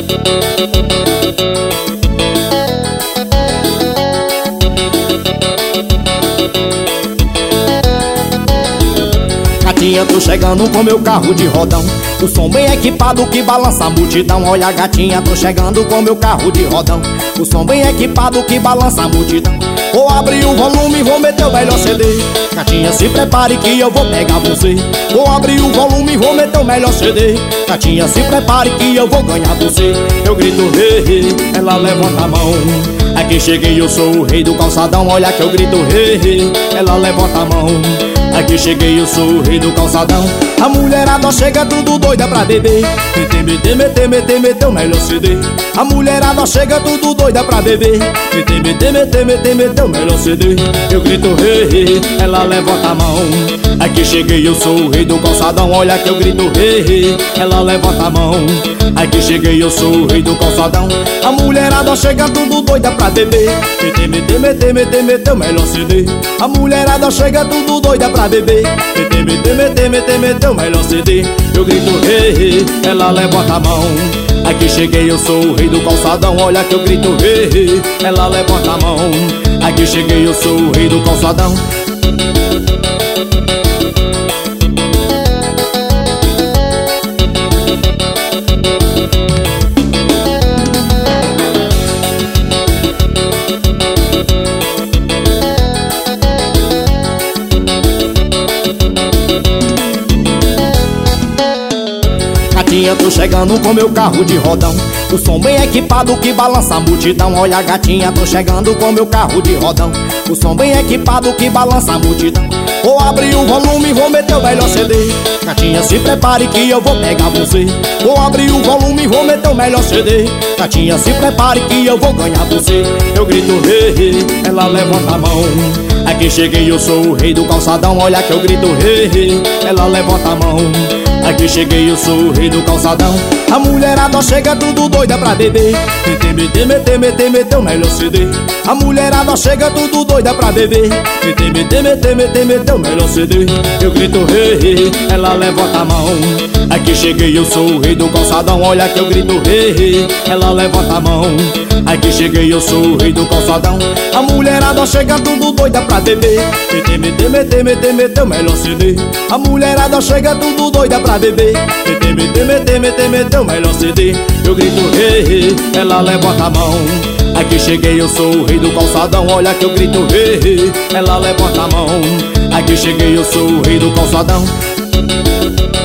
Gatinha, tô chegando com meu carro de rodão, o som bem equipado que balança a multidão. Olha, gatinha, tô chegando com meu carro de rodão, o som bem equipado que balança a multidão. Vou abrir o volume e vou meter o melhor CD. Gatinha, se prepare que eu vou pegar você. Vou abrir o volume e vou meter o melhor CD. Gatinha, se prepare que eu vou ganhar você. Eu grito hey, hey, ela levanta a mão. Aqui cheguei, eu sou o rei do calçadão. Olha que eu grito hey, hey, ela levanta a mão. Aqui cheguei, eu sou o rei do calçadão. A mulherada chega tudo doida pra beber. Meteu o melhor CD. A mulherada chega tudo doida pra beber. Meteu o melhor CD. Eu grito hey, hey, ela levanta a mão. Aqui cheguei, eu sou o rei do calçadão. Olha que eu grito hey, hey, ela levanta a mão. Aqui cheguei, eu sou o rei do calçadão. A mulherada chega tudo doida pra beber. Meteu o melhor CD. A mulherada chega tudo doida pra beber. Meteu o melhor CD. Eu grito hey, hey, ela levanta a mão. Aqui cheguei, eu sou o rei do calçadão. Olha que eu grito hey, hey, ela levanta a mão. Aqui cheguei, eu sou o rei do calçadão. Gatinha, tô chegando com meu carro de rodão, o som bem equipado que balança a multidão. Olha, gatinha, tô chegando com meu carro de rodão, o som bem equipado que balança a multidão. Vou abrir o volume e vou meter o melhor CD. Gatinha, se prepare que eu vou pegar você. Vou abrir o volume e vou meter o melhor CD. Gatinha, se prepare que eu vou ganhar você. Eu grito hey, hey, ela levanta a mão. Aqui cheguei, eu sou o rei do calçadão. Olha que eu grito hey, hey, ela levanta a mão. Aqui cheguei, eu sou o rei do calçadão. A mulherada chega tudo doida pra beber. Meteu o melhor CD. A mulherada chega tudo doida pra beber. Meteu o melhor CD. Eu grito hey, hey, ela levanta a mão. Aqui cheguei, eu sou o rei do calçadão. Olha que eu grito hey, hey, ela levanta a mão. Aqui cheguei, eu sou o rei do calçadão. A mulherada chega tudo doida pra beber. Meteu o melhor CD. A mulherada chega tudo doida pra beber. Meteu o melhor CD. Eu grito hey, hey, ela levanta a mão. Aqui cheguei, eu sou o rei do calçadão. Olha que eu grito hey, hey, ela levanta a mão. Aqui cheguei, eu sou o rei do calçadão.